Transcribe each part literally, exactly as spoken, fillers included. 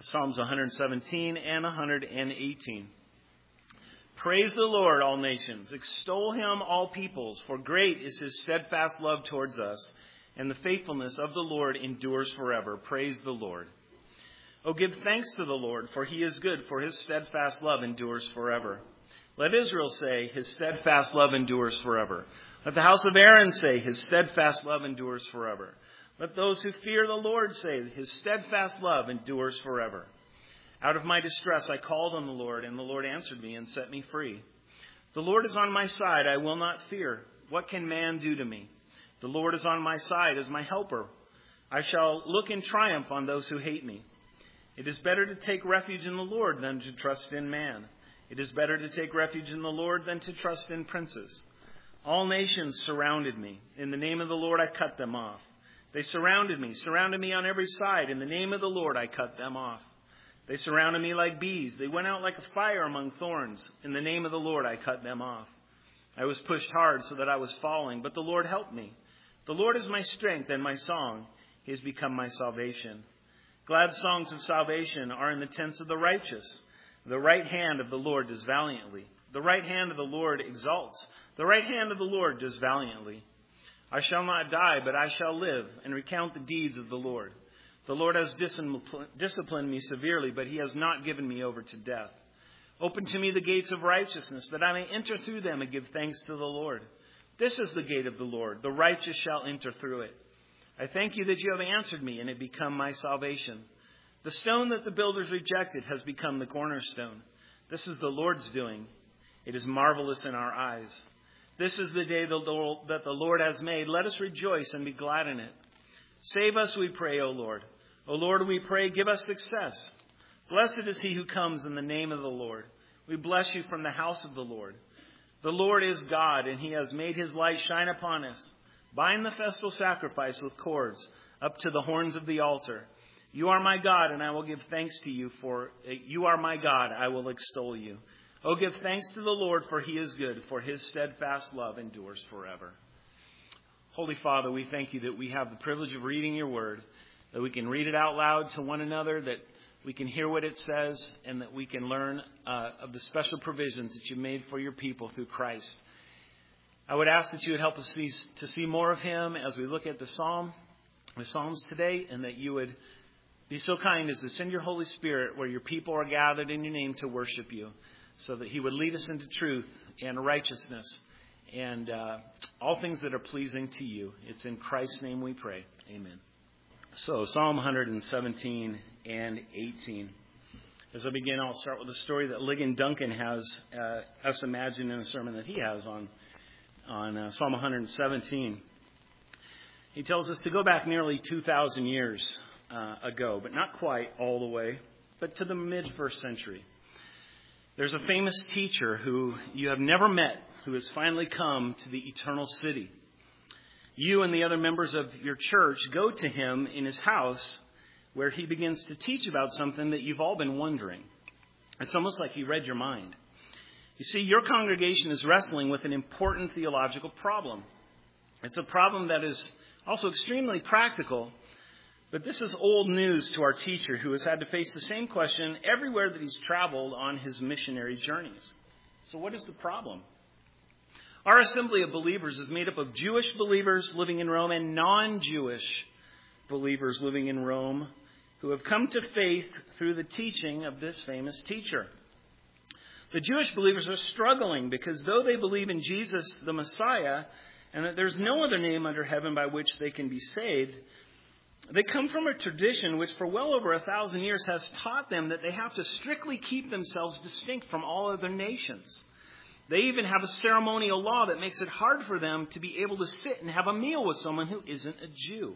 Psalms one hundred seventeen and one hundred eighteen. Praise the Lord, all nations. Extol him, all peoples, for great is his steadfast love towards us, and the faithfulness of the Lord endures forever. Praise the Lord. Oh, give thanks to the Lord, for he is good, for his steadfast love endures forever. Let Israel say, his steadfast love endures forever. Let the house of Aaron say, his steadfast love endures forever. Let those who fear the Lord say, his steadfast love endures forever. Out of my distress I called on the Lord, and the Lord answered me and set me free. The Lord is on my side, I will not fear. What can man do to me? The Lord is on my side as my helper. I shall look in triumph on those who hate me. It is better to take refuge in the Lord than to trust in man. It is better to take refuge in the Lord than to trust in princes. All nations surrounded me. In the name of the Lord I cut them off. They surrounded me, surrounded me on every side. In the name of the Lord I cut them off. They surrounded me like bees. They went out like a fire among thorns. In the name of the Lord I cut them off. I was pushed hard so that I was falling, but the Lord helped me. The Lord is my strength and my song. He has become my salvation. Glad songs of salvation are in the tents of the righteous. The right hand of the Lord does valiantly. The right hand of the Lord exalts. The right hand of the Lord does valiantly. I shall not die, but I shall live and recount the deeds of the Lord. The Lord has disciplined me severely, but he has not given me over to death. Open to me the gates of righteousness, that I may enter through them and give thanks to the Lord. This is the gate of the Lord. The righteous shall enter through it. I thank you that you have answered me and have become my salvation. The stone that the builders rejected has become the cornerstone. This is the Lord's doing. It is marvelous in our eyes. This is the day that the Lord has made. Let us rejoice and be glad in it. Save us, we pray, O Lord. O Lord, we pray, give us success. Blessed is he who comes in the name of the Lord. We bless you from the house of the Lord. The Lord is God, and he has made his light shine upon us. Bind the festal sacrifice with cords up to the horns of the altar. You are my God, and I will give thanks to you, for you are my God, I will extol you. Oh, give thanks to the Lord, for he is good, for his steadfast love endures forever. Holy Father, we thank you that we have the privilege of reading your word, that we can read it out loud to one another, that we can hear what it says, and that we can learn uh, of the special provisions that you made for your people through Christ. I would ask that you would help us see, to see more of him as we look at the Psalm, the Psalms today, and that you would be so kind as to send your Holy Spirit where your people are gathered in your name to worship you, so that he would lead us into truth and righteousness and uh, all things that are pleasing to you. It's in Christ's name we pray. Amen. So Psalm one hundred seventeen and eighteen. As I begin, I'll start with a story that Ligon Duncan has uh, us imagine in a sermon that he has on, on uh, Psalm one hundred seventeen. He tells us to go back nearly two thousand years uh, ago, but not quite all the way, but to the mid-first century. There's a famous teacher who you have never met who has finally come to the eternal city. You and the other members of your church go to him in his house where he begins to teach about something that you've all been wondering. It's almost like he read your mind. You see, your congregation is wrestling with an important theological problem. It's a problem that is also extremely practical. But this is old news to our teacher, who has had to face the same question everywhere that he's traveled on his missionary journeys. So what is the problem? Our assembly of believers is made up of Jewish believers living in Rome and non-Jewish believers living in Rome who have come to faith through the teaching of this famous teacher. The Jewish believers are struggling because though they believe in Jesus, the Messiah, and that there's no other name under heaven by which they can be saved, they come from a tradition which for well over a thousand years has taught them that they have to strictly keep themselves distinct from all other nations. They even have a ceremonial law that makes it hard for them to be able to sit and have a meal with someone who isn't a Jew.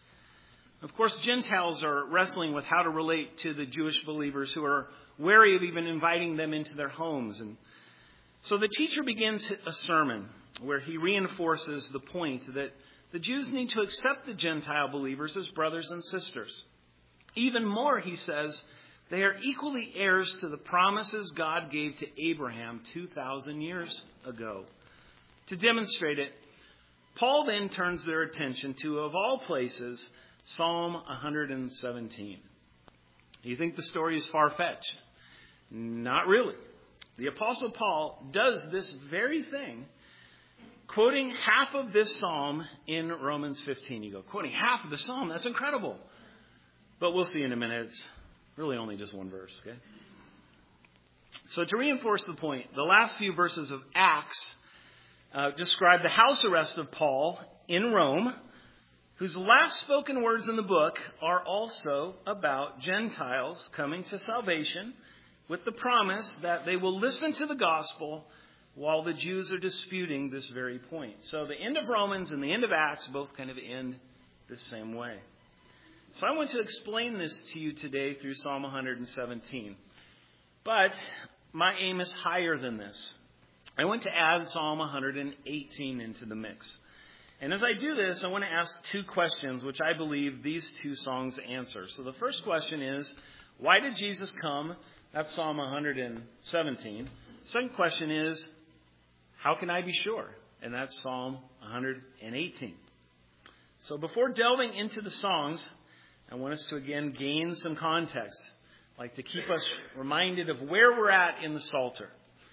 Of course, Gentiles are wrestling with how to relate to the Jewish believers who are wary of even inviting them into their homes. And so the teacher begins a sermon where he reinforces the point that the Jews need to accept the Gentile believers as brothers and sisters. Even more, he says, they are equally heirs to the promises God gave to Abraham two thousand years ago. To demonstrate it, Paul then turns their attention to, of all places, Psalm one hundred seventeen. You think the story is far-fetched? Not really. The Apostle Paul does this very thing, quoting half of this psalm in Romans fifteen. You go, quoting half of the psalm? That's incredible. But we'll see in a minute. It's really only just one verse, okay? So to reinforce the point, the last few verses of Acts uh, describe the house arrest of Paul in Rome, whose last spoken words in the book are also about Gentiles coming to salvation with the promise that they will listen to the gospel while the Jews are disputing this very point. So the end of Romans and the end of Acts both kind of end the same way. So I want to explain this to you today through Psalm one seventeen. But my aim is higher than this. I want to add Psalm one eighteen into the mix. And as I do this, I want to ask two questions, which I believe these two songs answer. So the first question is, why did Jesus come? That's Psalm one seventeen. Second question is, how can I be sure? And that's Psalm one eighteen. So before delving into the songs, I want us to again gain some context. I'd like to keep us reminded of where we're at in the Psalter.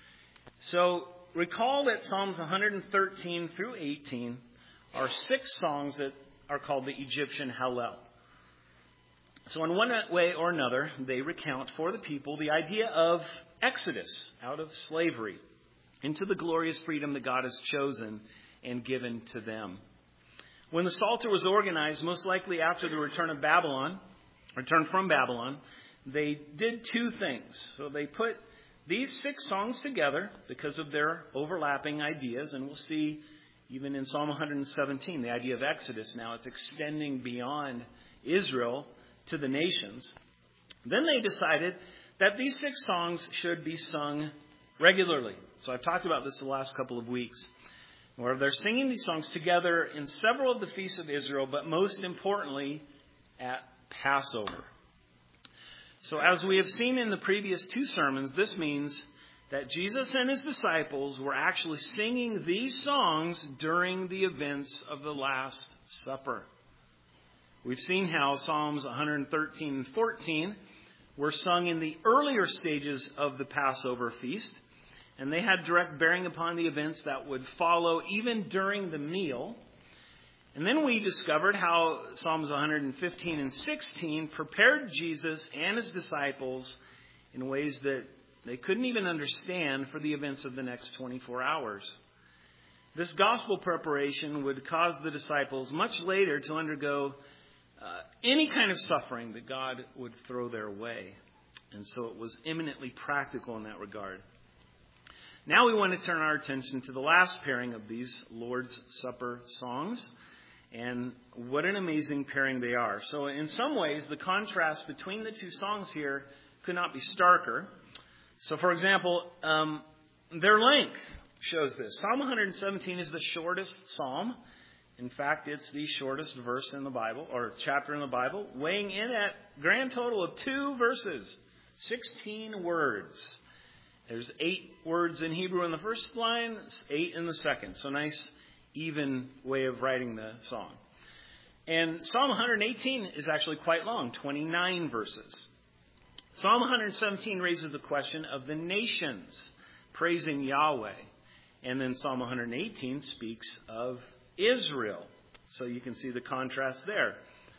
So recall that Psalms one thirteen through eighteen are six songs that are called the Egyptian Hallel. So in one way or another, they recount for the people the idea of exodus out of slavery into the glorious freedom that God has chosen and given to them. When the Psalter was organized, most likely after the return of Babylon, return from Babylon, they did two things. So they put these six songs together because of their overlapping ideas, and we'll see even in Psalm one seventeen, the idea of exodus now, it's extending beyond Israel to the nations. Then they decided that these six songs should be sung regularly. So I've talked about this the last couple of weeks, where they're singing these songs together in several of the feasts of Israel, but most importantly at Passover. So as we have seen in the previous two sermons, this means that Jesus and his disciples were actually singing these songs during the events of the Last Supper. We've seen how Psalms one thirteen and fourteen were sung in the earlier stages of the Passover feast, and they had direct bearing upon the events that would follow even during the meal. And then we discovered how Psalms one fifteen and sixteen prepared Jesus and his disciples in ways that they couldn't even understand for the events of the next twenty-four hours. This gospel preparation would cause the disciples much later to undergo uh, any kind of suffering that God would throw their way. And so it was eminently practical in that regard. Now we want to turn our attention to the last pairing of these Lord's Supper songs. And what an amazing pairing they are. So in some ways, the contrast between the two songs here could not be starker. So for example, um, their length shows this. Psalm one seventeen is the shortest psalm. In fact, it's the shortest verse in the Bible, or chapter in the Bible, weighing in at a grand total of two verses, sixteen words. There's eight words in Hebrew in the first line, eight in the second. So nice, even way of writing the song. And Psalm one eighteen is actually quite long, twenty-nine verses. Psalm one seventeen raises the question of the nations praising Yahweh. And then Psalm one eighteen speaks of Israel. So you can see the contrast there.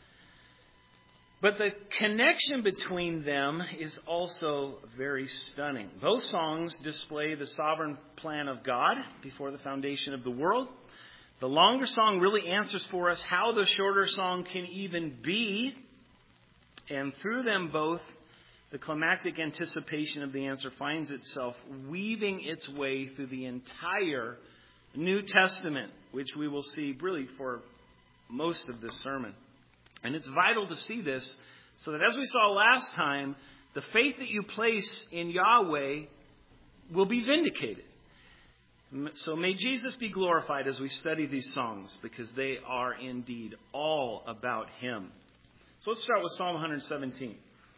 But the connection between them is also very stunning. Both songs display the sovereign plan of God before the foundation of the world. The longer song really answers for us how the shorter song can even be. And through them both, the climactic anticipation of the answer finds itself weaving its way through the entire New Testament, which we will see really for most of this sermon. And it's vital to see this so that as we saw last time, the faith that you place in Yahweh will be vindicated. So may Jesus be glorified as we study these songs, because they are indeed all about him. So let's start with Psalm one seventeen.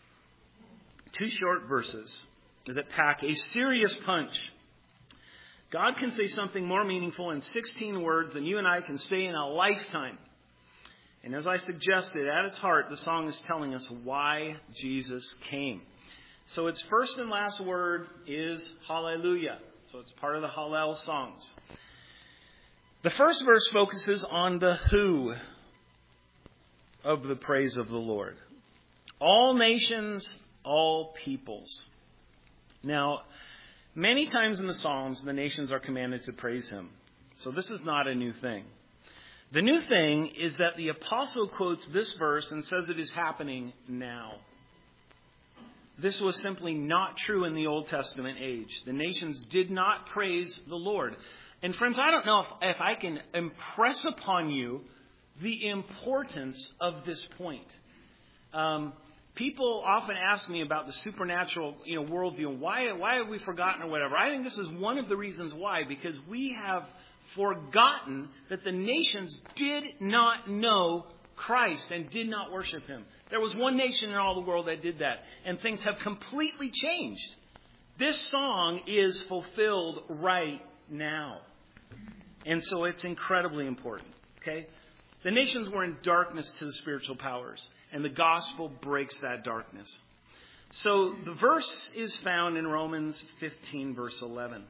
Two short verses that pack a serious punch. God can say something more meaningful in sixteen words than you and I can say in a lifetime. And as I suggested, at its heart, the song is telling us why Jesus came. So its first and last word is hallelujah. So it's part of the Hallel songs. The first verse focuses on the who of the praise of the Lord. All nations, all peoples. Now, many times in the Psalms, the nations are commanded to praise him. So this is not a new thing. The new thing is that the apostle quotes this verse and says it is happening now. This was simply not true in the Old Testament age. The nations did not praise the Lord. And friends, I don't know if, if I can impress upon you the importance of this point. Um, people often ask me about the supernatural, you know, worldview and why why have we forgotten or whatever. I think this is one of the reasons why, because we have forgotten that the nations did not know Christ and did not worship him. There was one nation in all the world that did that, and things have completely changed. This song is fulfilled right now. And so it's incredibly important. Okay? The nations were in darkness to the spiritual powers, and the gospel breaks that darkness. So the verse is found in Romans fifteen, verse eleven.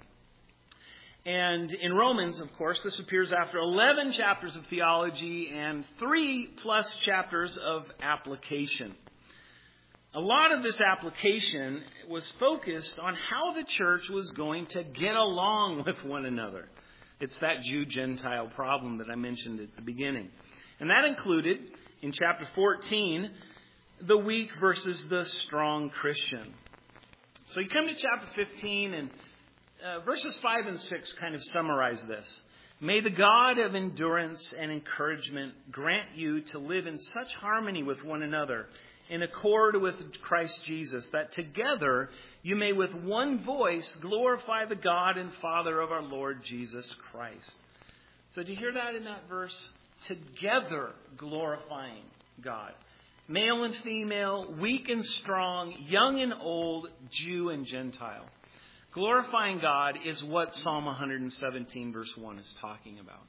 And in Romans, of course, this appears after eleven chapters of theology and three plus chapters of application. A lot of this application was focused on how the church was going to get along with one another. It's that Jew-Gentile problem that I mentioned at the beginning. And that included, in chapter fourteen, the weak versus the strong Christian. So you come to chapter fifteen, and uh, verses five and six kind of summarize this. May the God of endurance and encouragement grant you to live in such harmony with one another, in accord with Christ Jesus, that together you may with one voice glorify the God and Father of our Lord Jesus Christ. So do you hear that in that verse? Together glorifying God. Male and female, weak and strong, young and old, Jew and Gentile. Glorifying God is what Psalm one seventeen verse one is talking about.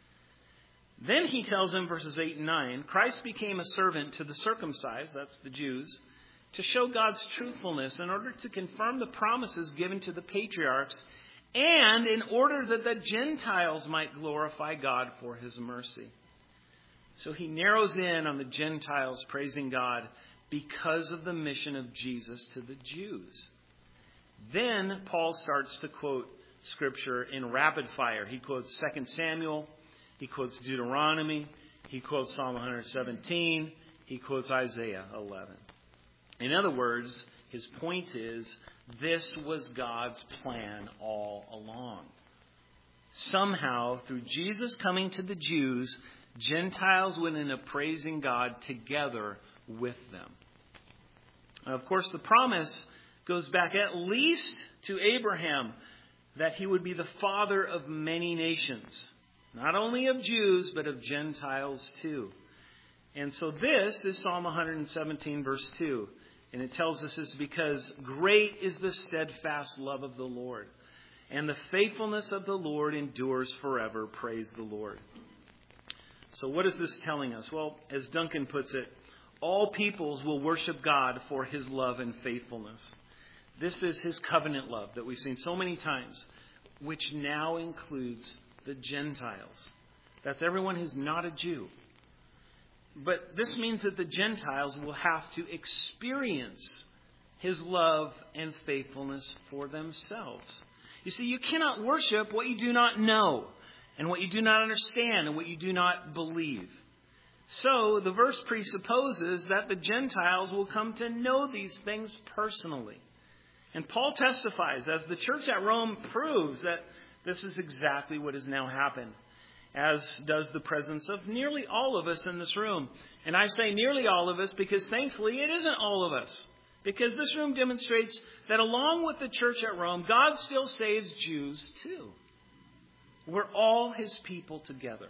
Then he tells them, verses eight and nine, Christ became a servant to the circumcised, that's the Jews, to show God's truthfulness in order to confirm the promises given to the patriarchs, and in order that the Gentiles might glorify God for his mercy. So he narrows in on the Gentiles praising God because of the mission of Jesus to the Jews. Then Paul starts to quote Scripture in rapid fire. He quotes Second Samuel. He quotes Deuteronomy. He quotes Psalm one seventeen. He quotes Isaiah eleven. In other words, his point is, this was God's plan all along. Somehow, through Jesus coming to the Jews, Gentiles would end up praising God together with them. Now, of course, the promise goes back at least to Abraham, that he would be the father of many nations. Not only of Jews, but of Gentiles too. And so this is Psalm one seventeen, verse two. And it tells us this because great is the steadfast love of the Lord, and the faithfulness of the Lord endures forever. Praise the Lord. So what is this telling us? Well, as Duncan puts it, all peoples will worship God for his love and faithfulness. This is his covenant love that we've seen so many times, which now includes the Gentiles. That's everyone who's not a Jew. But this means that the Gentiles will have to experience his love and faithfulness for themselves. You see, you cannot worship what you do not know, and what you do not understand, and what you do not believe. So the verse presupposes that the Gentiles will come to know these things personally. And Paul testifies, as the church at Rome proves, that this is exactly what has now happened, as does the presence of nearly all of us in this room. And I say nearly all of us because thankfully it isn't all of us. Because this room demonstrates that along with the church at Rome, God still saves Jews too. We're all his people together.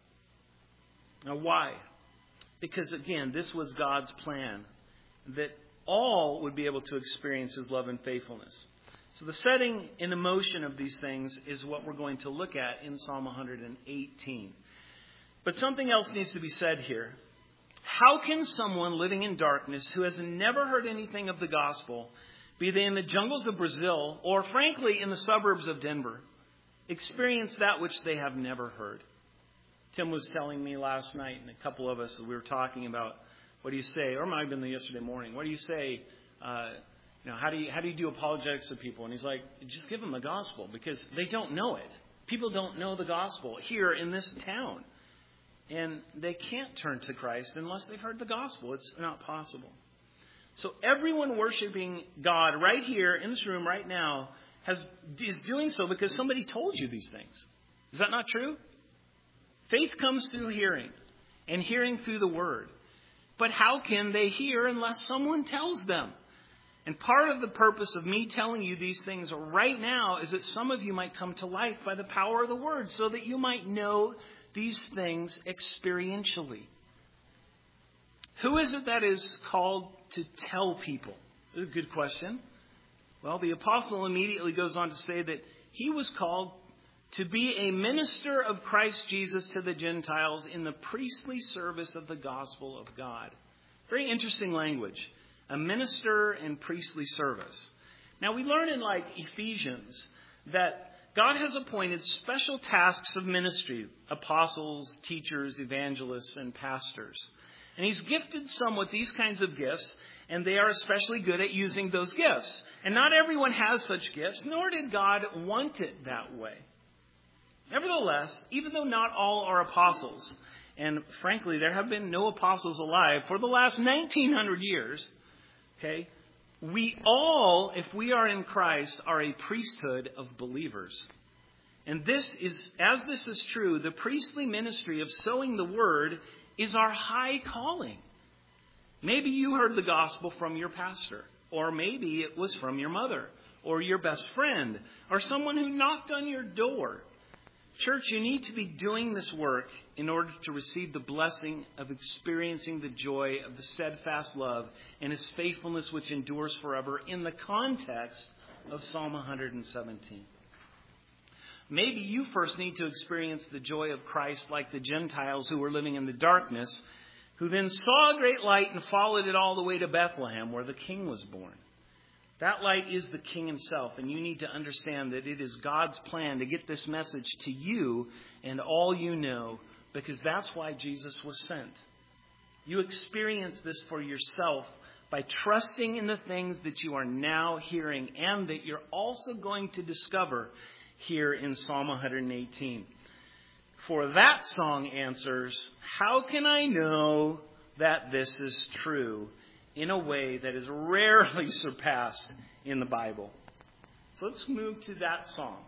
Now why? Because again, this was God's plan, that all would be able to experience his love and faithfulness. So the setting and emotion of these things is what we're going to look at in Psalm one eighteen. But something else needs to be said here. How can someone living in darkness who has never heard anything of the gospel, be they in the jungles of Brazil or, frankly, in the suburbs of Denver, experience that which they have never heard? Tim was telling me last night, and a couple of us, we were talking about, what do you say? Or it might have been yesterday morning. What do you say? Uh, you know, how do you how do you do apologetics to people? And he's like, just give them the gospel, because they don't know it. People don't know the gospel here in this town. And they can't turn to Christ unless they've heard the gospel. It's not possible. So everyone worshiping God right here in this room right now has is doing so because somebody told you these things. Is that not true? Faith comes through hearing, and hearing through the word. But how can they hear unless someone tells them? And part of the purpose of me telling you these things right now is that some of you might come to life by the power of the word, so that you might know these things experientially. Who is it that is called to tell people? This is a good question. Well, the apostle immediately goes on to say that he was called to be a minister of Christ Jesus to the Gentiles in the priestly service of the gospel of God. Very interesting language. A minister in priestly service. Now we learn in like Ephesians that God has appointed special tasks of ministry, apostles, teachers, evangelists, and pastors. And he's gifted some with these kinds of gifts, and they are especially good at using those gifts. And not everyone has such gifts, nor did God want it that way. Nevertheless, even though not all are apostles, and frankly, there have been no apostles alive for the last nineteen hundred years, okay, we all, if we are in Christ, are a priesthood of believers. And this is, as this is true, the priestly ministry of sowing the word is our high calling. Maybe you heard the gospel from your pastor, or maybe it was from your mother, or your best friend, or someone who knocked on your door. Church, you need to be doing this work in order to receive the blessing of experiencing the joy of the steadfast love and his faithfulness which endures forever in the context of Psalm one seventeen. Maybe you first need to experience the joy of Christ like the Gentiles who were living in the darkness, who then saw a great light and followed it all the way to Bethlehem where the king was born. That light is the King himself, and you need to understand that it is God's plan to get this message to you and all you know, because that's why Jesus was sent. You experience this for yourself by trusting in the things that you are now hearing and that you're also going to discover here in Psalm one eighteen. For that song answers, how can I know that this is true? In a way that is rarely surpassed in the Bible. So let's move to that song.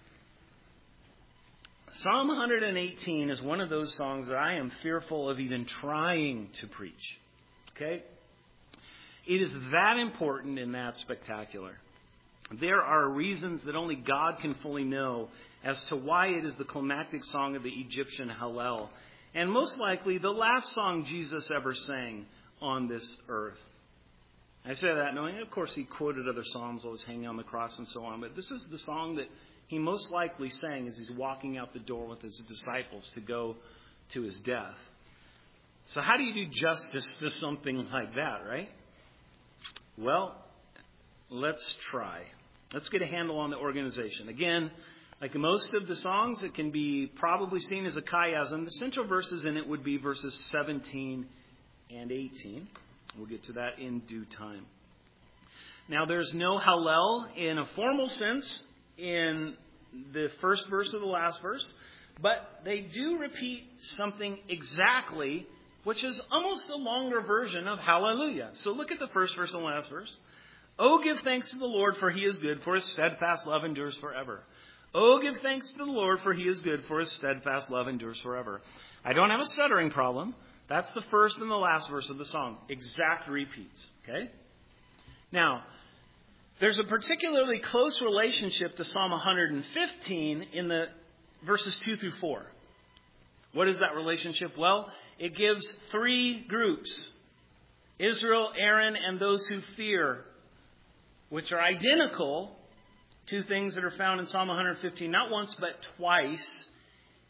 Psalm one eighteen is one of those songs that I am fearful of even trying to preach. Okay? It is that important and that spectacular. There are reasons that only God can fully know as to why it is the climactic song of the Egyptian Hallel, and most likely the last song Jesus ever sang on this earth. I say that knowing, of course, he quoted other psalms while he was hanging on the cross and so on, but this is the song that he most likely sang as he's walking out the door with his disciples to go to his death. So how do you do justice to something like that, right? Well, let's try. Let's get a handle on the organization. Again, like most of the songs, it can be probably seen as a chiasm. The central verses in it would be verses seventeen and eighteen. We'll get to that in due time. Now, there's no Hallel in a formal sense in the first verse or the last verse, but they do repeat something exactly, which is almost a longer version of Hallelujah. So look at the first verse and the last verse. Oh, give thanks to the Lord, for he is good, for his steadfast love endures forever. Oh, give thanks to the Lord, for he is good, for his steadfast love endures forever. I don't have a stuttering problem. That's the first and the last verse of the song. Exact repeats. Okay? Now, there's a particularly close relationship to Psalm one fifteen in the verses two through four. What is that relationship? Well, it gives three groups. Israel, Aaron, and those who fear, which are identical to things that are found in Psalm one fifteen, not once but twice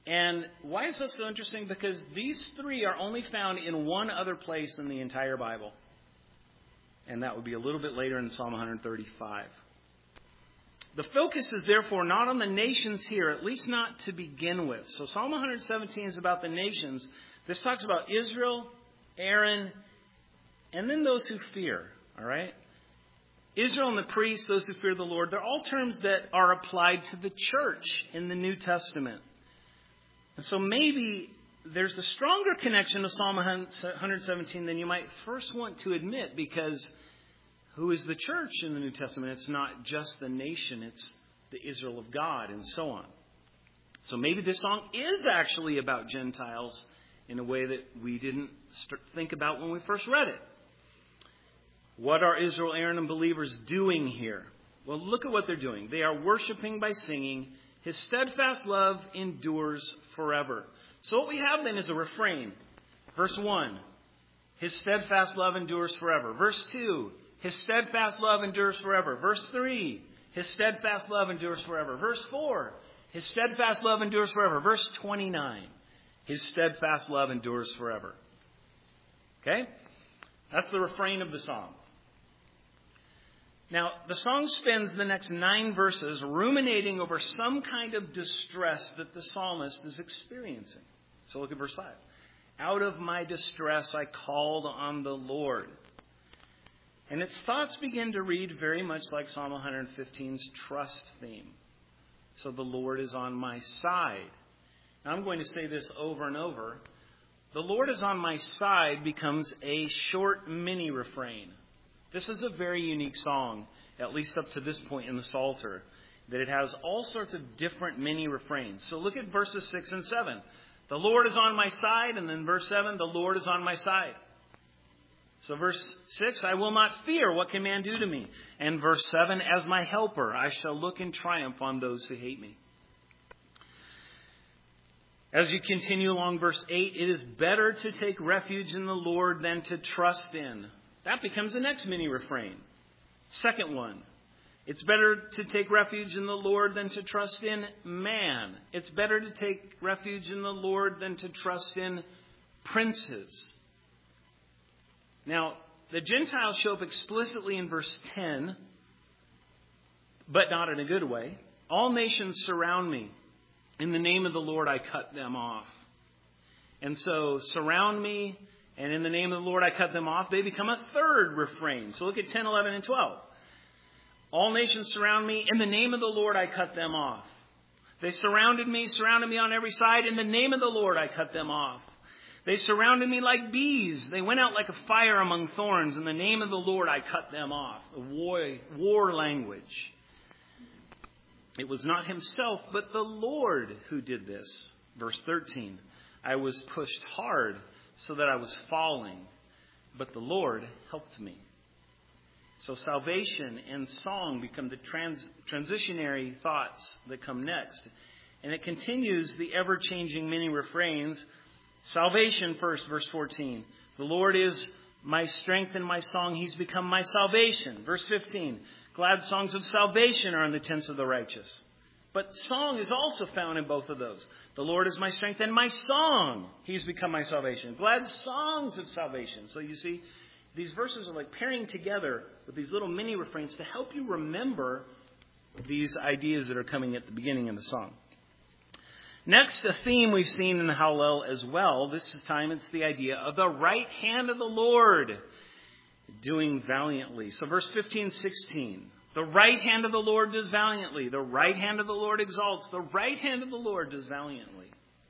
And why is this so interesting? Because these three are only found in one other place in the entire Bible. And that would be a little bit later in Psalm one thirty-five. The focus is therefore not on the nations here, at least not to begin with. So Psalm one seventeen is about the nations. This talks about Israel, Aaron, and then those who fear. All right? Israel and the priests, those who fear the Lord, they're all terms that are applied to the church in the New Testament. And so maybe there's a stronger connection to Psalm one seventeen than you might first want to admit, because who is the church in the New Testament? It's not just the nation, it's the Israel of God, and so on. So maybe this song is actually about Gentiles in a way that we didn't think about when we first read it. What are Israel, Aaron, and believers doing here? Well, look at what they're doing. They are worshiping by singing, His steadfast love endures forever. So what we have then is a refrain. Verse one, His steadfast love endures forever. Verse two, His steadfast love endures forever. Verse three, His steadfast love endures forever. Verse four, His steadfast love endures forever. Verse twenty-nine, His steadfast love endures forever. Okay? That's the refrain of the song. Now, the song spends the next nine verses ruminating over some kind of distress that the psalmist is experiencing. So look at verse five. Out of my distress I called on the Lord. And its thoughts begin to read very much like Psalm one fifteen's trust theme. So the Lord is on my side. Now I'm going to say this over and over. The Lord is on my side becomes a short mini refrain. This is a very unique song, at least up to this point in the Psalter, that it has all sorts of different mini refrains. So look at verses six and seven. The Lord is on my side, and then verse seven, the Lord is on my side. So verse six, I will not fear, what can man do to me? And verse seven, as my helper, I shall look in triumph on those who hate me. As you continue along verse eight, it is better to take refuge in the Lord than to trust in. That becomes the next mini refrain. Second one, it's better to take refuge in the Lord than to trust in man. It's better to take refuge in the Lord than to trust in princes. Now, the Gentiles show up explicitly in verse ten, but not in a good way. All nations surround me. In the name of the Lord, I cut them off. And so, surround me, and in the name of the Lord, I cut them off. They become a third refrain. So look at ten, eleven, and twelve. All nations surround me. In the name of the Lord, I cut them off. They surrounded me, surrounded me on every side. In the name of the Lord, I cut them off. They surrounded me like bees. They went out like a fire among thorns. In the name of the Lord, I cut them off. A war, war language. It was not himself, but the Lord who did this. Verse thirteen. I was pushed hard so that I was falling, but the Lord helped me. So salvation and song become the trans- transitionary thoughts that come next. And it continues the ever-changing many refrains. Salvation first, verse fourteen. The Lord is my strength and my song. He's become my salvation. Verse fifteen. Glad songs of salvation are in the tents of the righteous. But song is also found in both of those. The Lord is my strength and my song. He's become my salvation. Glad songs of salvation. So you see, these verses are like pairing together with these little mini refrains to help you remember these ideas that are coming at the beginning of the song. Next, a theme we've seen in the Hallel as well. This is time it's the idea of the right hand of the Lord doing valiantly. So verse fifteen, sixteen. The right hand of the Lord does valiantly. The right hand of the Lord exalts. The right hand of the Lord does valiantly.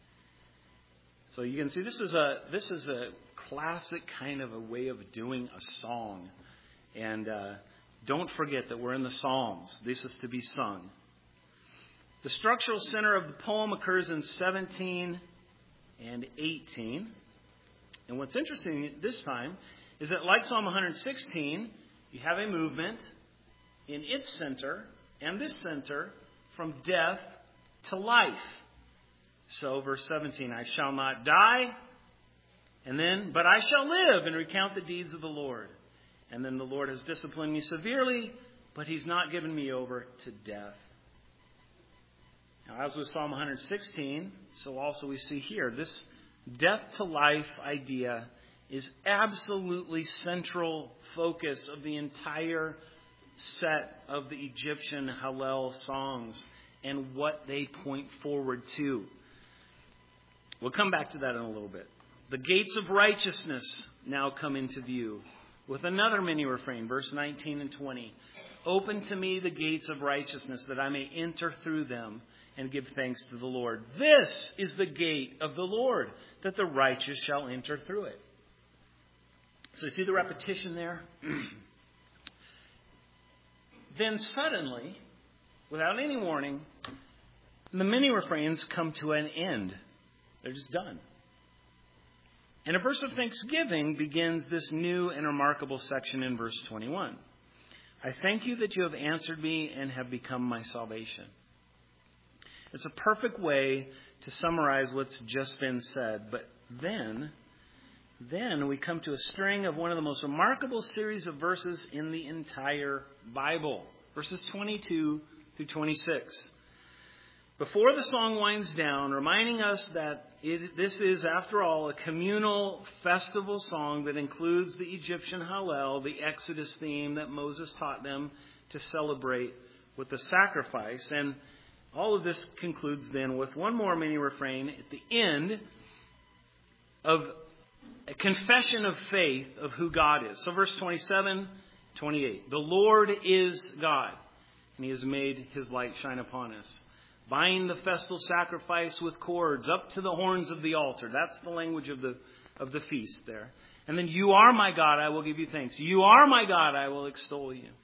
So you can see this is a this is a classic kind of a way of doing a song. And uh, don't forget that we're in the Psalms. This is to be sung. The structural center of the poem occurs in seventeen and eighteen. And what's interesting this time is that, like Psalm one sixteen, you have a movement in its center and this center from death to life. So verse seventeen, I shall not die, and then, but I shall live and recount the deeds of the Lord. And then the Lord has disciplined me severely, but He's not given me over to death. Now, as with Psalm one sixteen, so also we see here, this death to life idea is absolutely central focus of the entire set of the Egyptian Hallel songs and what they point forward to. We'll come back to that in a little bit. The gates of righteousness now come into view with another mini refrain, verse nineteen and twenty. Open to me the gates of righteousness that I may enter through them and give thanks to the Lord. This is the gate of the Lord, that the righteous shall enter through it. So you see the repetition there? Then suddenly, without any warning, the mini refrains come to an end. They're just done. And a verse of thanksgiving begins this new and remarkable section in verse twenty-one. I thank you that you have answered me and have become my salvation. It's a perfect way to summarize what's just been said. But then, then we come to a string of one of the most remarkable series of verses in the entire Bible. Verses twenty-two through twenty-six. Before the song winds down, reminding us that it, this is, after all, a communal festival song that includes the Egyptian Hallel, the Exodus theme that Moses taught them to celebrate with the sacrifice. And all of this concludes then with one more mini refrain at the end of a confession of faith of who God is. So verse twenty-seven, twenty-eight. The Lord is God, and he has made his light shine upon us. Bind the festal sacrifice with cords up to the horns of the altar. That's the language of the of the feast there. And then, you are my God, I will give you thanks. You are my God, I will extol you.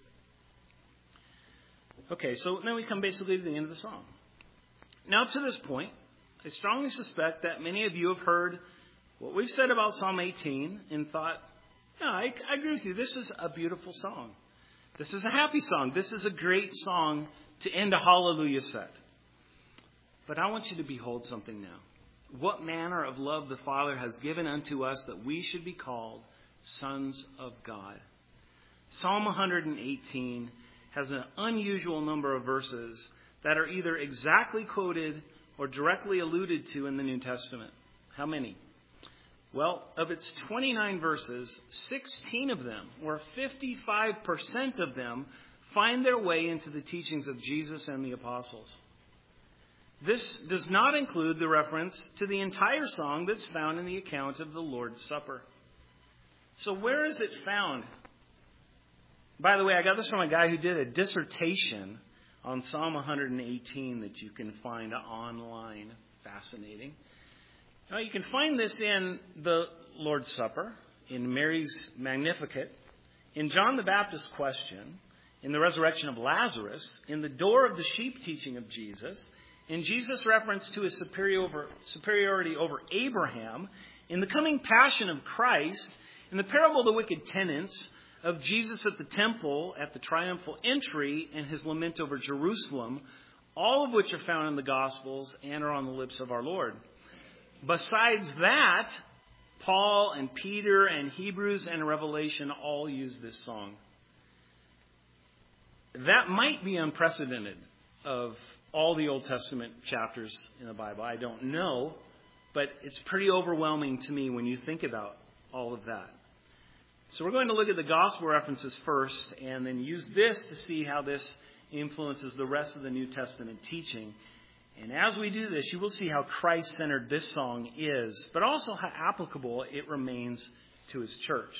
Okay, so then we come basically to the end of the song. Now, to this point, I strongly suspect that many of you have heard what we've said about Psalm eighteen and thought, yeah, I, I agree with you. This is a beautiful song. This is a happy song. This is a great song to end a hallelujah set. But I want you to behold something now. What manner of love the Father has given unto us that we should be called sons of God. Psalm one eighteen has an unusual number of verses that are either exactly quoted or directly alluded to in the New Testament. How many? Well, of its twenty-nine verses, sixteen of them, or fifty-five percent of them, find their way into the teachings of Jesus and the apostles. This does not include the reference to the entire song that's found in the account of the Lord's Supper. So where is it found? By the way, I got this from a guy who did a dissertation on Psalm one eighteen that you can find online. Fascinating. Now, you can find this in the Lord's Supper, in Mary's Magnificat, in John the Baptist's question, in the resurrection of Lazarus, in the door of the sheep teaching of Jesus, in Jesus' reference to his superiority over Abraham, in the coming passion of Christ, in the parable of the wicked tenants, of Jesus at the temple at the triumphal entry, and his lament over Jerusalem, all of which are found in the Gospels and are on the lips of our Lord. Besides that, Paul and Peter and Hebrews and Revelation all use this song. That might be unprecedented of all the Old Testament chapters in the Bible. I don't know, but it's pretty overwhelming to me when you think about all of that. So we're going to look at the gospel references first and then use this to see how this influences the rest of the New Testament teaching. And as we do this, you will see how Christ-centered this song is, but also how applicable it remains to his church.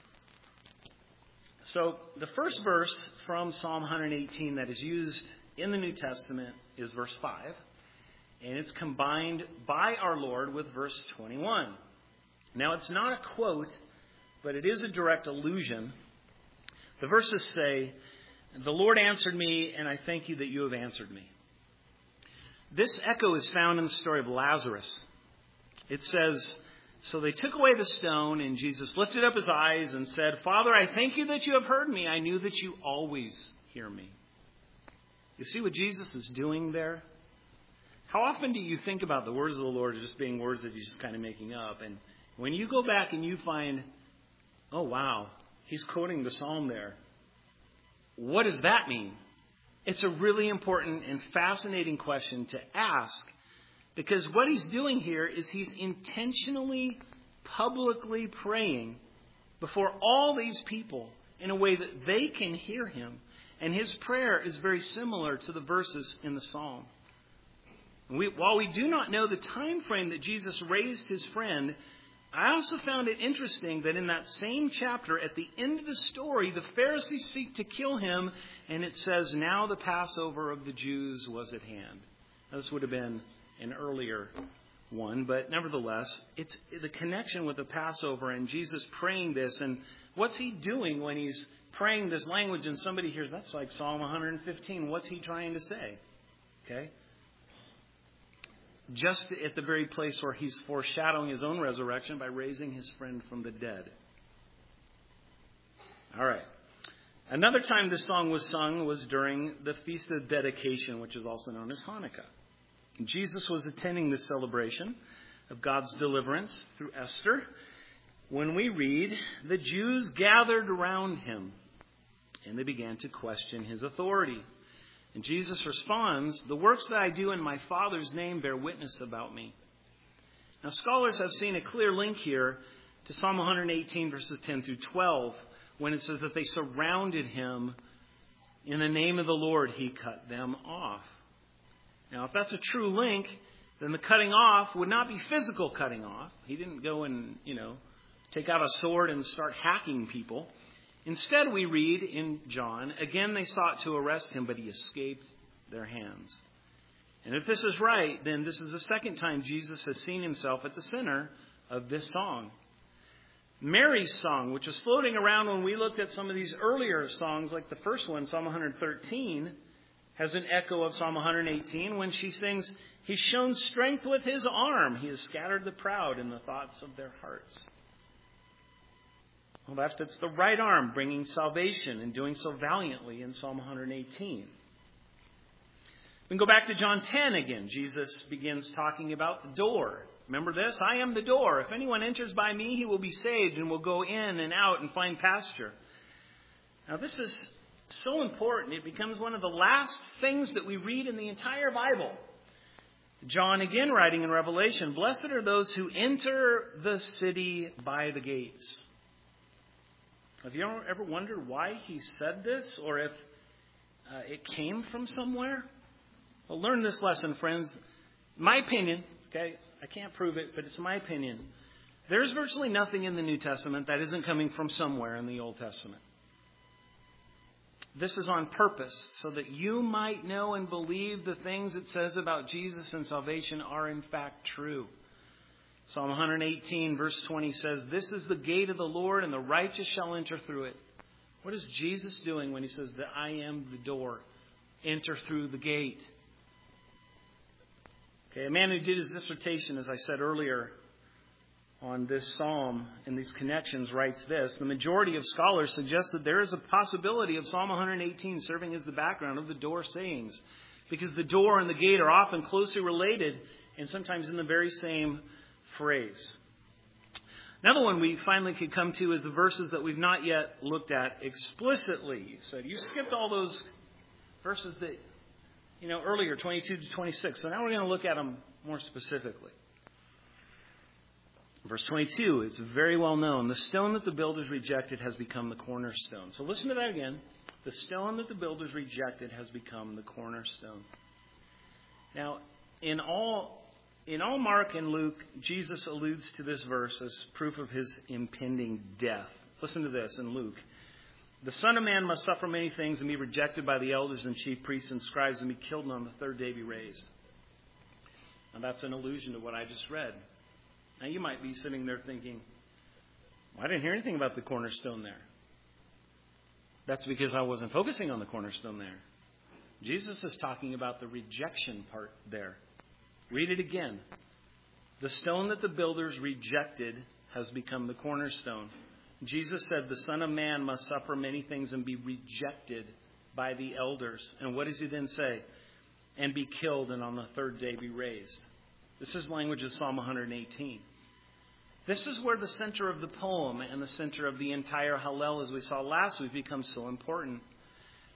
So the first verse from Psalm one eighteen that is used in the New Testament is verse five, and it's combined by our Lord with verse twenty-one. Now, it's not a quote, but it is a direct allusion. The verses say, the Lord answered me, and I thank you that you have answered me. This echo is found in the story of Lazarus. It says, so they took away the stone, and Jesus lifted up his eyes and said, Father, I thank you that you have heard me. I knew that you always hear me. You see what Jesus is doing there? How often do you think about the words of the Lord as just being words that he's just kind of making up? And when you go back and you find, oh, wow, he's quoting the psalm there. What does that mean? It's a really important and fascinating question to ask, because what he's doing here is he's intentionally, publicly praying before all these people in a way that they can hear him. And his prayer is very similar to the verses in the psalm. We, while we do not know the time frame that Jesus raised his friend, I also found it interesting that in that same chapter, at the end of the story, the Pharisees seek to kill him, and it says, now the Passover of the Jews was at hand. Now, this would have been an earlier one, but nevertheless, it's the connection with the Passover and Jesus praying this. And what's he doing when he's praying this language and somebody hears, that's like Psalm one fifteen. What's he trying to say? Okay. Just at the very place where he's foreshadowing his own resurrection by raising his friend from the dead. All right. Another time this song was sung was during the Feast of Dedication, which is also known as Hanukkah. Jesus was attending this celebration of God's deliverance through Esther. When we read, the Jews gathered around him and they began to question his authority. And Jesus responds, the works that I do in my Father's name bear witness about me. Now, scholars have seen a clear link here to Psalm one eighteen, verses ten through twelve, when it says that they surrounded him. In the name of the Lord, he cut them off. Now, if that's a true link, then the cutting off would not be physical cutting off. He didn't go and, you know, take out a sword and start hacking people. Instead, we read in John, again they sought to arrest him, but he escaped their hands. And if this is right, then this is the second time Jesus has seen himself at the center of this song. Mary's song, which was floating around when we looked at some of these earlier songs, like the first one, Psalm one thirteen, has an echo of Psalm one eighteen when she sings, he's shown strength with his arm. He has scattered the proud in the thoughts of their hearts. Well, that fits the right arm, bringing salvation and doing so valiantly in Psalm one eighteen. We can go back to John ten again. Jesus begins talking about the door. Remember this? I am the door. If anyone enters by me, he will be saved and will go in and out and find pasture. Now, this is so important. It becomes one of the last things that we read in the entire Bible. John, again writing in Revelation, blessed are those who enter the city by the gates. Have you ever wondered why he said this, or if uh, it came from somewhere? Well, learn this lesson, friends. My opinion, okay, I can't prove it, but it's my opinion. There's virtually nothing in the New Testament that isn't coming from somewhere in the Old Testament. This is on purpose, so that you might know and believe the things it says about Jesus and salvation are in fact true. Psalm one eighteen, verse twenty says, this is the gate of the Lord, and the righteous shall enter through it. What is Jesus doing when he says that I am the door? Enter through the gate. Okay, a man who did his dissertation, as I said earlier, on this psalm and these connections writes this. The majority of scholars suggest that there is a possibility of Psalm one eighteen serving as the background of the door sayings, because the door and the gate are often closely related and sometimes in the very same phrase. Another one we finally could come to is the verses that we've not yet looked at explicitly. You said you skipped all those verses that, you know, earlier, twenty-two to twenty-six. So now we're going to look at them more specifically. Verse twenty-two, it's very well known. The stone that the builders rejected has become the cornerstone. So listen to that again. The stone that the builders rejected has become the cornerstone. Now, in all In all Mark and Luke, Jesus alludes to this verse as proof of his impending death. Listen to this in Luke. The Son of Man must suffer many things and be rejected by the elders and chief priests and scribes and be killed and on the third day be raised. Now that's an allusion to what I just read. Now you might be sitting there thinking, well, I didn't hear anything about the cornerstone there. That's because I wasn't focusing on the cornerstone there. Jesus is talking about the rejection part there. Read it again. The stone that the builders rejected has become the cornerstone. Jesus said the Son of Man must suffer many things and be rejected by the elders. And what does he then say? And be killed and on the third day be raised. This is language of Psalm one eighteen. This is where the center of the poem and the center of the entire Hallel, as we saw last week, becomes so important.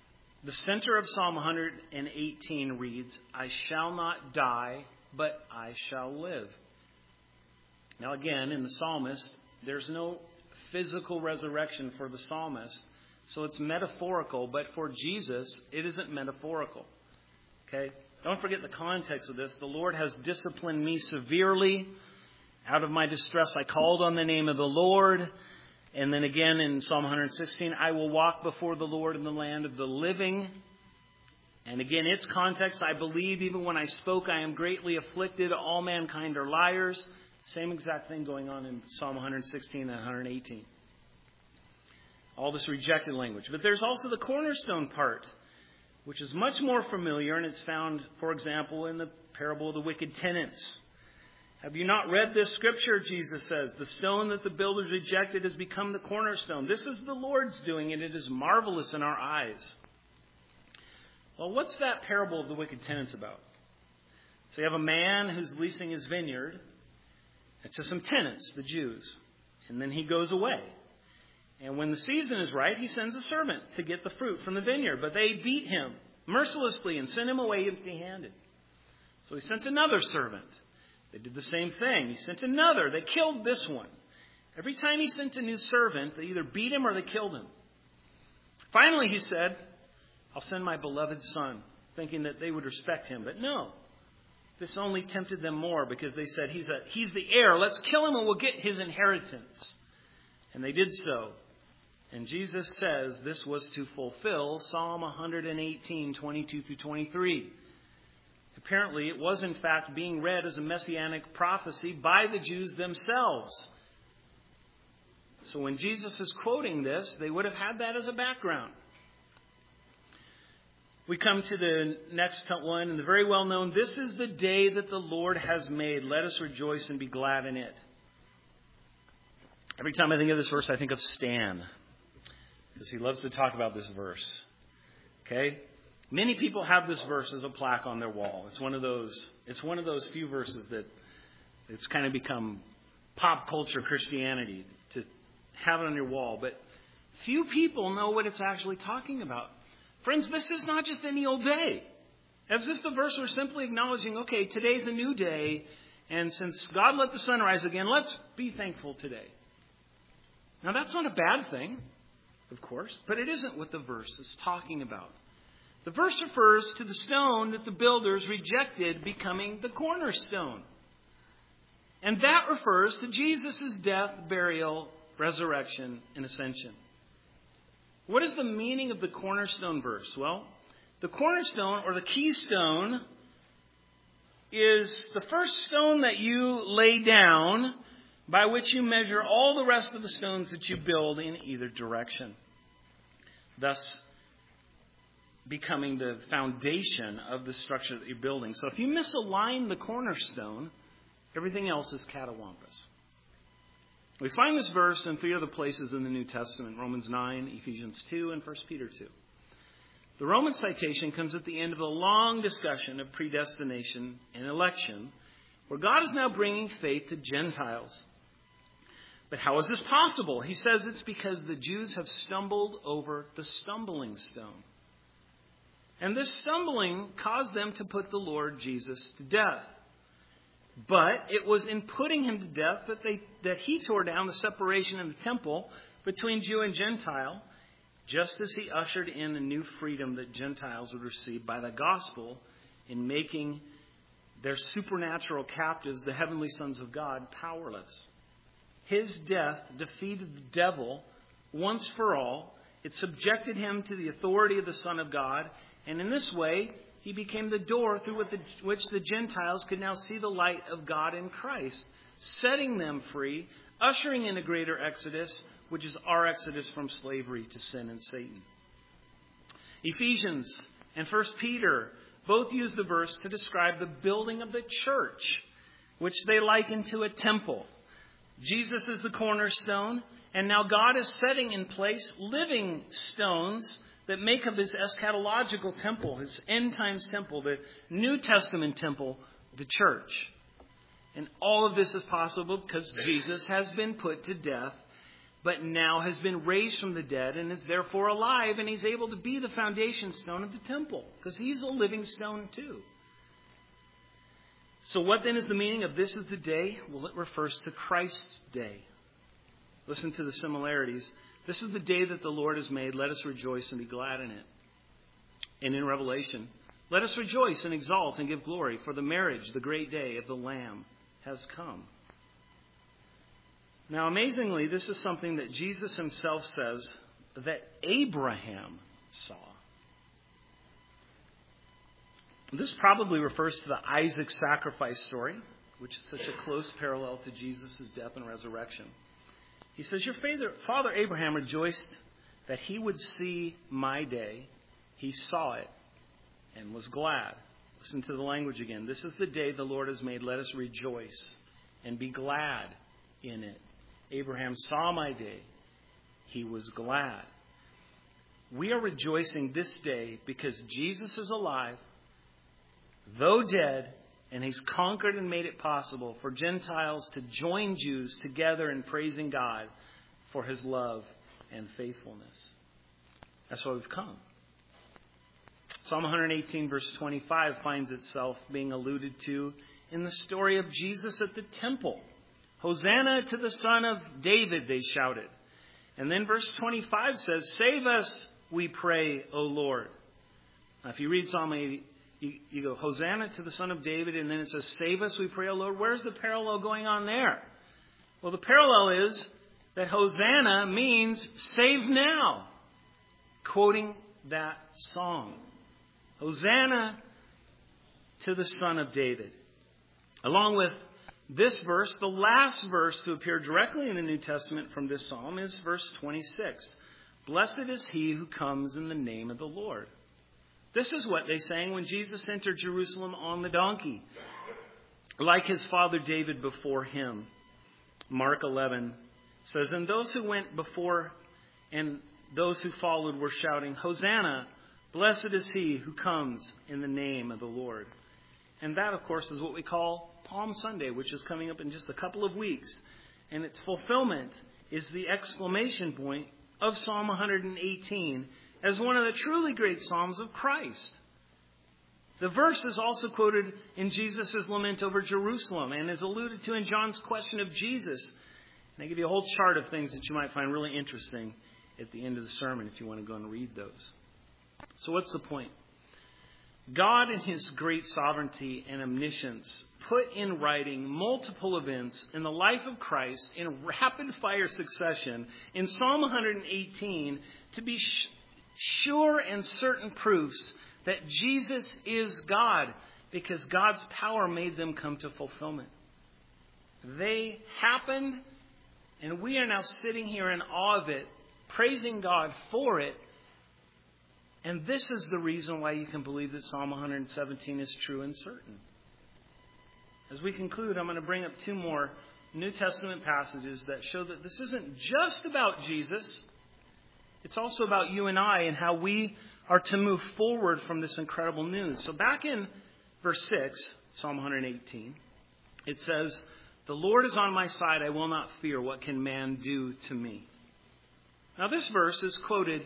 The center of Psalm one eighteen reads, I shall not die, but I shall live. Now again, in the psalmist, there's no physical resurrection for the psalmist, so it's metaphorical, but for Jesus, it isn't metaphorical. Okay? Don't forget the context of this. The Lord has disciplined me severely. Out of my distress, I called on the name of the Lord. And then again in Psalm one sixteen, I will walk before the Lord in the land of the living. And again, its context, I believe even when I spoke, I am greatly afflicted. All mankind are liars. Same exact thing going on in Psalm one sixteen and one eighteen. All this rejected language. But there's also the cornerstone part, which is much more familiar, and it's found, for example, in the parable of the wicked tenants. Have you not read this scripture, Jesus says? The stone that the builders rejected has become the cornerstone. This is the Lord's doing, and it is marvelous in our eyes. Well, what's that parable of the wicked tenants about? So you have a man who's leasing his vineyard to some tenants, the Jews. And then he goes away. And when the season is right, he sends a servant to get the fruit from the vineyard. But they beat him mercilessly and sent him away empty-handed. So he sent another servant. They did the same thing. He sent another. They killed this one. Every time he sent a new servant, they either beat him or they killed him. Finally, he said, I'll send my beloved son, thinking that they would respect him. But no, this only tempted them more because they said, he's, a, he's the heir. Let's kill him and we'll get his inheritance. And they did so. And Jesus says this was to fulfill Psalm one eighteen, twenty-two through twenty-three. Apparently, it was in fact being read as a messianic prophecy by the Jews themselves. So when Jesus is quoting this, they would have had that as a background. We come to the next one, and the very well known, this is the day that the Lord has made. Let us rejoice and be glad in it. Every time I think of this verse, I think of Stan, because he loves to talk about this verse. Okay? Many people have this verse as a plaque on their wall. It's one of those, it's one of those few verses that it's kind of become pop culture Christianity to have it on your wall. But few people know what it's actually talking about. Friends, this is not just any old day. As if the verse were simply acknowledging, okay, today's a new day, and since God let the sun rise again, let's be thankful today. Now, that's not a bad thing, of course, but it isn't what the verse is talking about. The verse refers to the stone that the builders rejected becoming the cornerstone. And that refers to Jesus' death, burial, resurrection, and ascension. What is the meaning of the cornerstone verse? Well, the cornerstone or the keystone is the first stone that you lay down by which you measure all the rest of the stones that you build in either direction. Thus, becoming the foundation of the structure that you're building. So if you misalign the cornerstone, everything else is catawampus. We find this verse in three other places in the New Testament, Romans nine, Ephesians two, and First Peter two. The Roman citation comes at the end of a long discussion of predestination and election, where God is now bringing faith to Gentiles. But how is this possible? He says it's because the Jews have stumbled over the stumbling stone. And this stumbling caused them to put the Lord Jesus to death. But it was in putting him to death that they that he tore down the separation in the temple between Jew and Gentile, just as he ushered in a new freedom that Gentiles would receive by the gospel in making their supernatural captives, the heavenly sons of God, powerless. His death defeated the devil once for all. It subjected him to the authority of the Son of God. And in this way, he became the door through which the Gentiles could now see the light of God in Christ, setting them free, ushering in a greater exodus, which is our exodus from slavery to sin and Satan. Ephesians and First Peter both use the verse to describe the building of the church, which they liken to a temple. Jesus is the cornerstone, and now God is setting in place living stones that make up his eschatological temple, his end times temple, the New Testament temple, the church. And all of this is possible because Jesus has been put to death but now has been raised from the dead and is therefore alive, and he's able to be the foundation stone of the temple, because he's a living stone too. So what then is the meaning of this is the day? Well, it refers to Christ's day. Listen to the similarities. This is the day that the Lord has made. Let us rejoice and be glad in it. And in Revelation, let us rejoice and exalt and give glory, for the marriage, the great day of the Lamb, has come. Now, amazingly, this is something that Jesus himself says that Abraham saw. This probably refers to the Isaac sacrifice story, which is such a close parallel to Jesus' death and resurrection. He says, your father Abraham rejoiced that he would see my day. He saw it and was glad. Listen to the language again. This is the day the Lord has made. Let us rejoice and be glad in it. Abraham saw my day. He was glad. We are rejoicing this day because Jesus is alive, though dead, and he's conquered and made it possible for Gentiles to join Jews together in praising God for his love and faithfulness. That's why we've come. Psalm one eighteen verse twenty-five finds itself being alluded to in the story of Jesus at the temple. Hosanna to the Son of David, they shouted. And then verse twenty-five says, save us, we pray, O Lord. Now, if you read Psalm eighty, you, you go, Hosanna to the Son of David, and then it says, save us, we pray, O Lord. Where's the parallel going on there? Well, the parallel is that Hosanna means save now, quoting that song. Hosanna to the Son of David. Along with this verse, the last verse to appear directly in the New Testament from this psalm is verse twenty-six. Blessed is he who comes in the name of the Lord. This is what they sang when Jesus entered Jerusalem on the donkey, like his father David before him. Mark eleven says, and those who went before and those who followed were shouting, Hosanna, blessed is he who comes in the name of the Lord. And that, of course, is what we call Palm Sunday, which is coming up in just a couple of weeks. And its fulfillment is the exclamation point of Psalm one eighteen as one of the truly great Psalms of Christ. The verse is also quoted in Jesus' lament over Jerusalem and is alluded to in John's question of Jesus. And I give you a whole chart of things that you might find really interesting at the end of the sermon if you want to go and read those. So what's the point? God in his great sovereignty and omniscience put in writing multiple events in the life of Christ in rapid fire succession in Psalm one eighteen to be sh- sure and certain proofs that Jesus is God, because God's power made them come to fulfillment. They happened, and we are now sitting here in awe of it, praising God for it. And this is the reason why you can believe that Psalm one seventeen is true and certain. As we conclude, I'm going to bring up two more New Testament passages that show that this isn't just about Jesus. It's also about you and I and how we are to move forward from this incredible news. So back in verse six, Psalm one eighteen, it says, the Lord is on my side, I will not fear. What can man do to me? Now this verse is quoted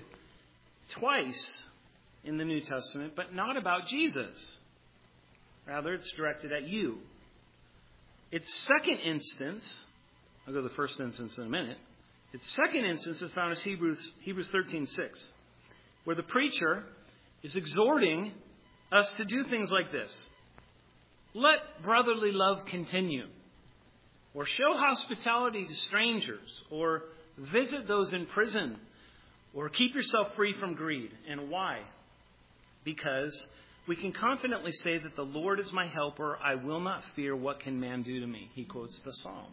twice in the New Testament, but not about Jesus. Rather, it's directed at you. Its second instance, I'll go to the first instance in a minute. Its second instance is found in Hebrews, Hebrews thirteen six, where the preacher is exhorting us to do things like this. Let brotherly love continue, or show hospitality to strangers, or visit those in prison, or keep yourself free from greed. And why? Because we can confidently say that the Lord is my helper. I will not fear. What can man do to me? He quotes the psalm.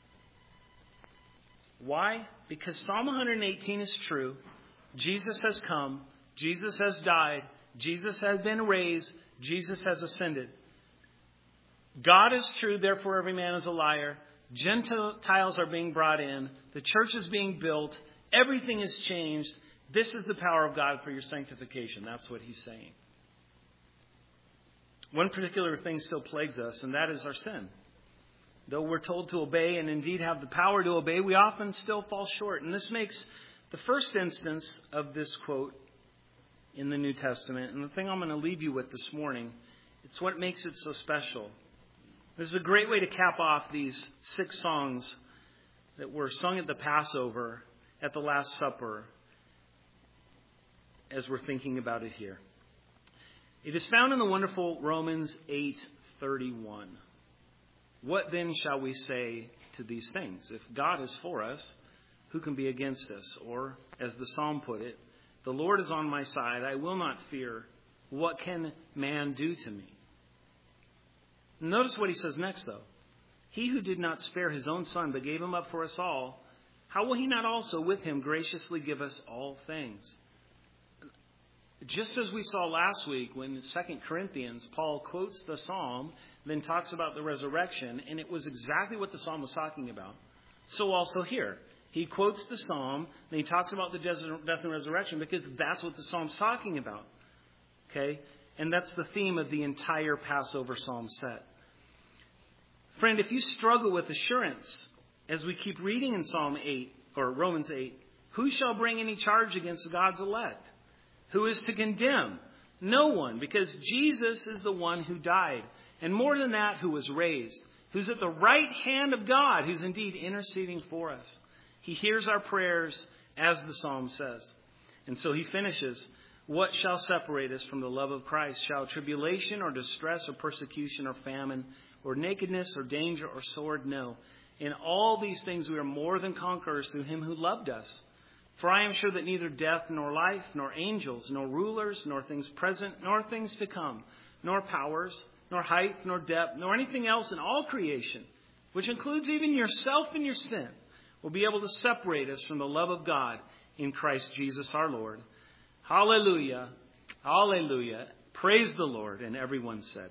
Why? Because Psalm one eighteen is true. Jesus has come. Jesus has died. Jesus has been raised. Jesus has ascended. God is true. Therefore, every man is a liar. Gentiles are being brought in. The church is being built. Everything is changed. This is the power of God for your sanctification. That's what he's saying. One particular thing still plagues us, and that is our sin. though we're told to obey and indeed have the power to obey, we often still fall short. And this makes the first instance of this quote in the New Testament, and the thing I'm going to leave you with this morning, it's what makes it so special. This is a great way to cap off these six songs that were sung at the Passover, at the Last Supper, as we're thinking about it here. It is found in the wonderful Romans eight thirty-one. What then shall we say to these things? If God is for us, who can be against us? Or, as the psalm put it, the Lord is on my side, I will not fear. What can man do to me? Notice what he says next, though. He who did not spare his own son, but gave him up for us all, how will he not also with him graciously give us all things? Just as we saw last week when in Second Corinthians, Paul quotes the psalm, then talks about the resurrection, and it was exactly what the psalm was talking about. So also here. He quotes the psalm, and he talks about the death and resurrection because that's what the psalm's talking about. Okay? And that's the theme of the entire Passover psalm set. Friend, if you struggle with assurance, as we keep reading in Psalm eight, or Romans eight, who shall bring any charge against God's elect? Who is to condemn? No one, because Jesus is the one who died. And more than that, who was raised, who's at the right hand of God, who's indeed interceding for us. He hears our prayers, as the psalm says. And so he finishes, what shall separate us from the love of Christ? Shall tribulation or distress or persecution or famine or nakedness or danger or sword? No. In all these things we are more than conquerors through him who loved us. For I am sure that neither death nor life, nor angels, nor rulers, nor things present, nor things to come, nor powers, nor height, nor depth, nor anything else in all creation, which includes even yourself and your sin, will be able to separate us from the love of God in Christ Jesus our Lord. Hallelujah. Hallelujah. Praise the Lord. And everyone said,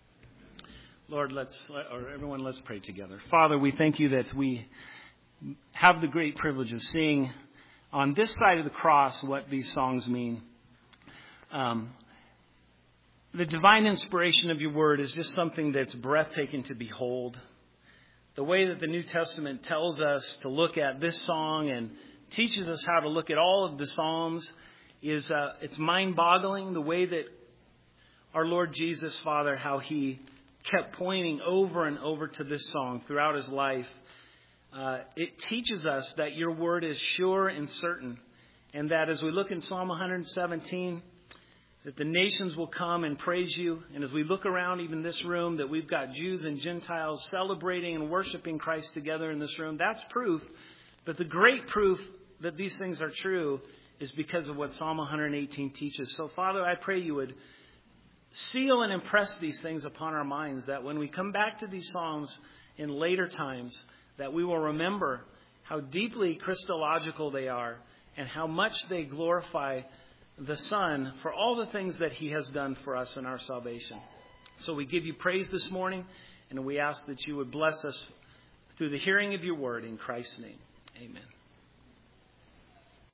Lord, let's, or everyone, let's pray together. Father, we thank you that we have the great privilege of seeing on this side of the cross what these songs mean. Um, the divine inspiration of your word is just something that's breathtaking to behold. The way that the New Testament tells us to look at this song and teaches us how to look at all of the Psalms is uh, it's mind-boggling. The way that our Lord Jesus, Father, how he kept pointing over and over to this song throughout his life. Uh, it teaches us that your word is sure and certain, and that as we look in Psalm one seventeen, that the nations will come and praise you. And as we look around even this room, that we've got Jews and Gentiles celebrating and worshiping Christ together in this room. That's proof. But the great proof that these things are true is because of what Psalm one eighteen teaches. So, Father, I pray you would seal and impress these things upon our minds, that when we come back to these Psalms in later times, that we will remember how deeply Christological they are and how much they glorify the Son for all the things that he has done for us in our salvation. So we give you praise this morning, and we ask that you would bless us through the hearing of your word in Christ's name. Amen.